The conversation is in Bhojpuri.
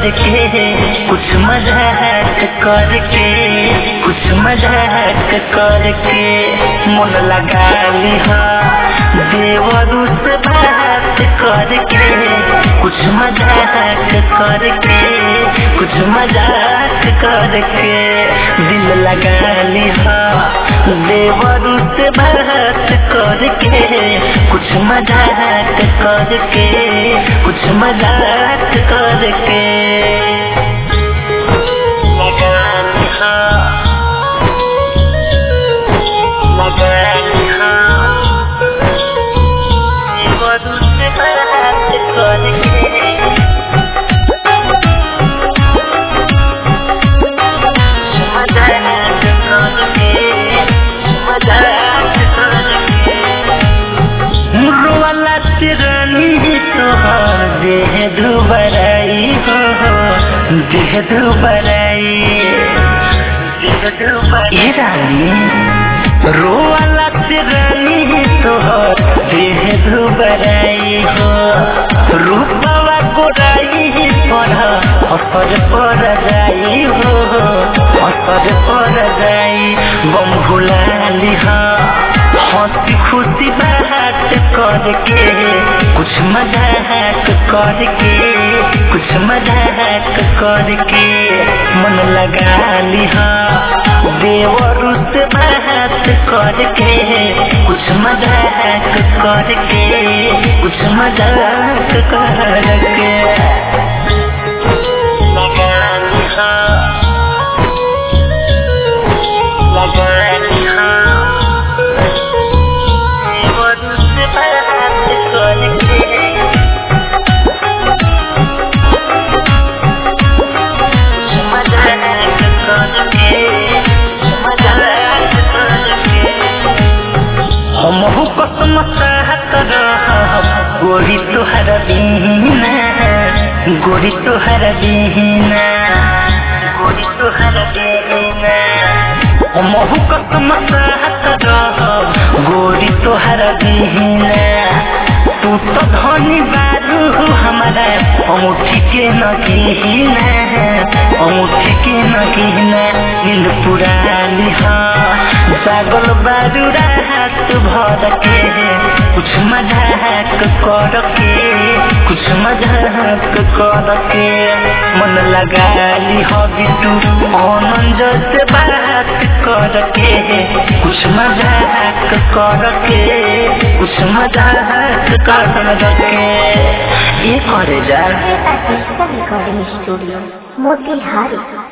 करके कुछ मजाक करके कुछ मजाक करके मन लगा लिहा देवरू से बात करके कुछ मजाक करके कुछ मजाक करके दिल लगा लिहा देवरू से बात करके कुछ मजाक करके कुछ मजाक करके लगा लिहा देवरू से बात करके देह दुबराई हो देह दुबराई रानी रोवाला रानी तोहर देह दुबराई हो रूपवा गोराई पर असर पर जाई हो असर पर जाई बम भुला लिहा हंसी खुशी बात करके कुछ मजाक करके कुछ मजाक करके मन लगा लिहा देवरू से बात करके कुछ मजाक करके कुछ मजाक करके लगा लिहा हमहु कसम चाहत रहब गोरी तोहर बिना गोरी तोहर बिना गोरी तोहर बिना हमहु कसम चाहत रहब गोरी तोहर बिना तू तो धनी बारू हमारा अंगूठी के नगीना अंगूठी के नगीना नींद पुरा लिहा जागल बारू रात भर के कुछ मजाक करके कुछ मजाक करके मन लगा लिहा बिटू आनंद से बात करके कुछ मजाक करके कुछ मजाक करके ये करे जा रिकॉर्डिंग स्टूडियो मोतिहारी।